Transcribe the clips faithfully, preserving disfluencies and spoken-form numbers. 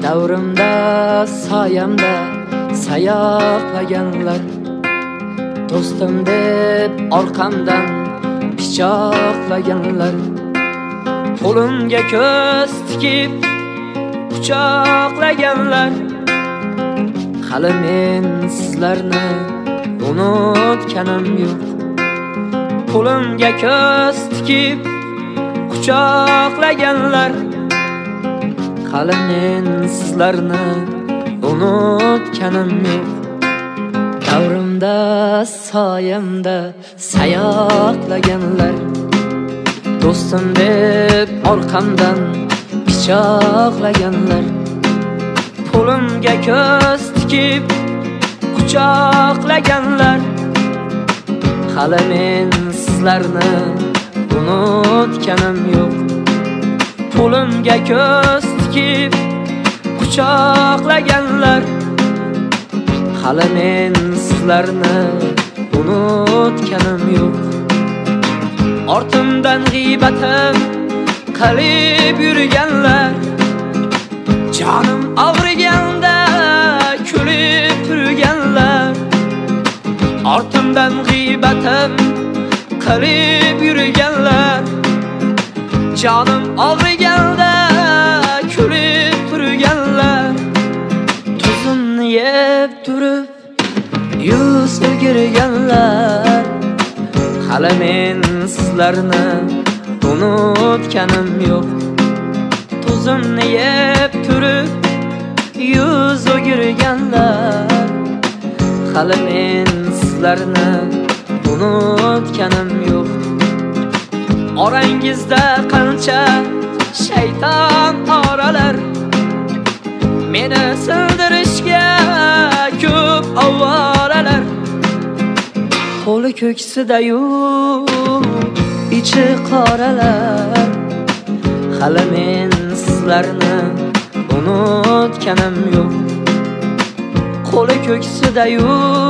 Davrimda, soyamda sayoqlaganlar, do'stim deb orqamdan pichoqlaganlar, qo'limga ko'z tikib quchoqlaganlar. Hali men sizlarni unutganim yo'q. Qo'limga ko'z tikib quchoqlaganlar, hali men sizlarni unutganim yo'q. Davrimda, soyamda sayoqlaganlar, do'stim deb orqamdan pichoqlaganlar, qo'limga ko'z tikib quchoqlaganlar, hali men sizlarni unutganim yo'q. Qo'limga ko'z tikib quchoqlaganlar, hali men sizlarni unutganim yo'q. Ortimdan g'iybatim qilib yurganlar, jonim og'riganda kulib turganlar. Ortimdan g'iybatim qilib yurganlar, jonim og'riganda kulib turganlar. Tuzimni yeb turib yuz o'girganlar, hali men sizlarni unutganim yo'q. Tuzimni yeb turib yuz o'girganlar, hali men sizlarni unutganim yo'q. Orangizda qancha shayton oralar, meni sindirishga ko'p avvoralar. Qo'li ko'ksida-yu ichi qoralar, hali men sizlarni unutganim yo'q. Qo'li ko'ksida-yu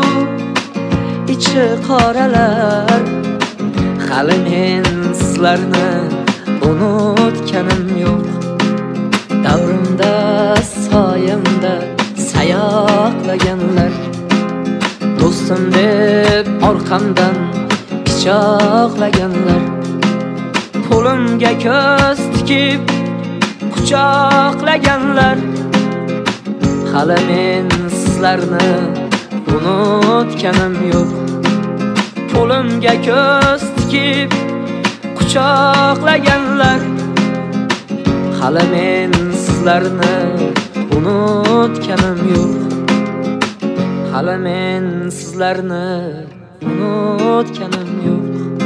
ichi qoralar, hali men sizlarni unutganim yo'q. Davrimda, soyamda sayoqlaganlar, do'stim deb orqamdan pichoqlaganlar, qo'limga ko'z tikib quchoqlaganlar, hali men sizlarni unutganim yo'q. Qo'limga ko'z tikib quchoqlaganlar, hali men sizlarni unutganim yo'q. Hali men sizlarni unutganim yo'q.